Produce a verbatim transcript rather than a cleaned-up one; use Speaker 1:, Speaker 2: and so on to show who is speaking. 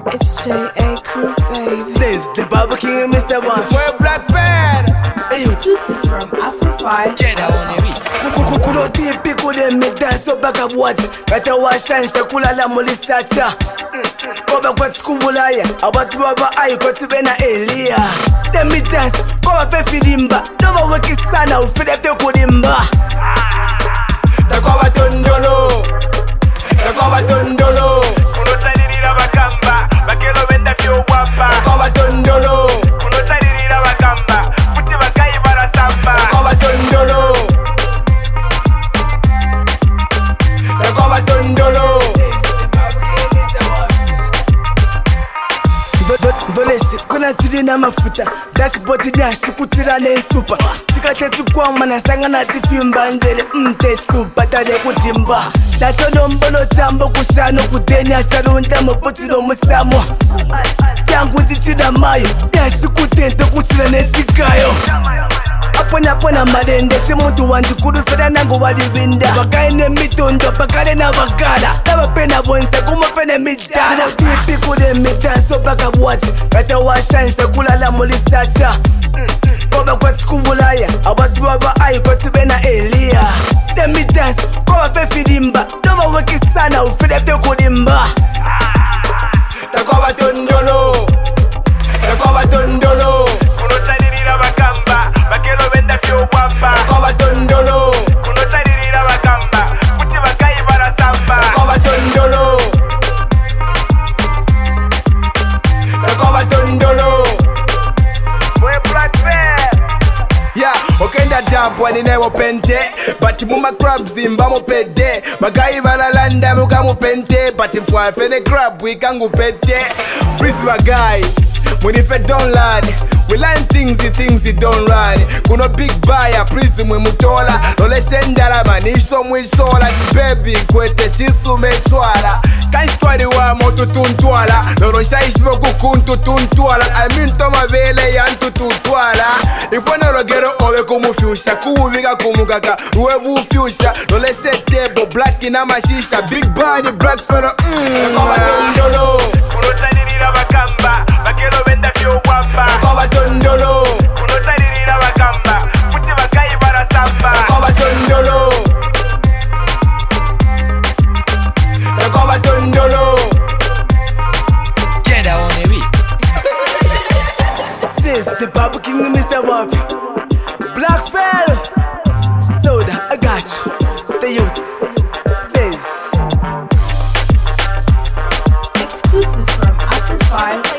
Speaker 1: It's J A Crew, baby.
Speaker 2: This the Baba King and Mister One.
Speaker 3: We're Black Fan.
Speaker 1: Exclusive from Afro-Fi.
Speaker 4: Jeda on the beat.
Speaker 2: Kulo tipi kude midanso baka buwaji Gata washansha kulala mulisacha Koba kwa tukubulaya Abatu waba ayi kwa tubena Elia Temi dance, koba pe filimba Nova weki sana ufide pe kulimba Takoba tondolo Takoba tondolo
Speaker 3: Unotalirira bakamba Bakelo benda fyo wapa
Speaker 2: Takoba tondolo
Speaker 3: Unotalirira bakamba Kuti bakayi barasamba
Speaker 2: Takoba tondolo Takoba tondolo Dolesi, kuna turi na mafuta Dashboard ni ashikutira ne super Chikate tukwama na sanga na tifimba Nzele mte super tade kutimba Dachono mbolo chambo kushano kudeni Acharunda mopotiro musamwa Yangu tichida mayo Yashikutente kuchira ne chikayo Apona apona malende Simuntu wanjikuru feda nangu walibinda Wakaine mitundo bakale na wakala Taba pena bonsa kuma pene midana Tipi kude midanso baka buwaji Gata washansha kulala mulisacha Koba kwa tukubulaya Abatu waba ayi kwa tubena Elia Temi dance, koba pe filimba Nova weki sana ufide pe kulimba Takoba tondolo Takoba tondolo
Speaker 3: Unotalirira bakamba Bakelo benda fyo wapa
Speaker 2: Takoba tondolo
Speaker 3: Unotalirira bakamba Kuti bakayi barasamba
Speaker 2: Takoba tondolo Takoba tondolo
Speaker 3: We're Black Fan.
Speaker 5: Yeah, okenda jump waninewo pente Bati muma crabs imbamo pede Bagayi balalanda mukamu pente Bati mfwafene crab wikangu pete Breathe bagayi Munife don't lie. We learn things, the things you don't run. Kuno big buyer, prison mwe mutola Lole sendala manisho mwishola Baby, kwete chisu mechwala Kaistwari wa moto tuntwala Loro shaishvo kukuntu tuntwala Aminto mavele yantu tuntwala Ifwana rogero owe kumufyusha Kuhuviga kumugaka, uwe bufyusha Lole setebo, black ina mashisha Big body, black fellow, mmm
Speaker 2: Takoba tondolo
Speaker 3: Unotalirira bakamba Bakelo benda fyo wapa
Speaker 2: Takoba tondolo
Speaker 3: Unotalirira bakamba Kuti bakayi barasamba
Speaker 2: Takoba tondolo Takoba tondolo
Speaker 4: Jeda on the beat.
Speaker 2: This the Baba King and Mister One. Black Fell Soda, I got you. The youth This
Speaker 1: Exclusive from Afro-Fi.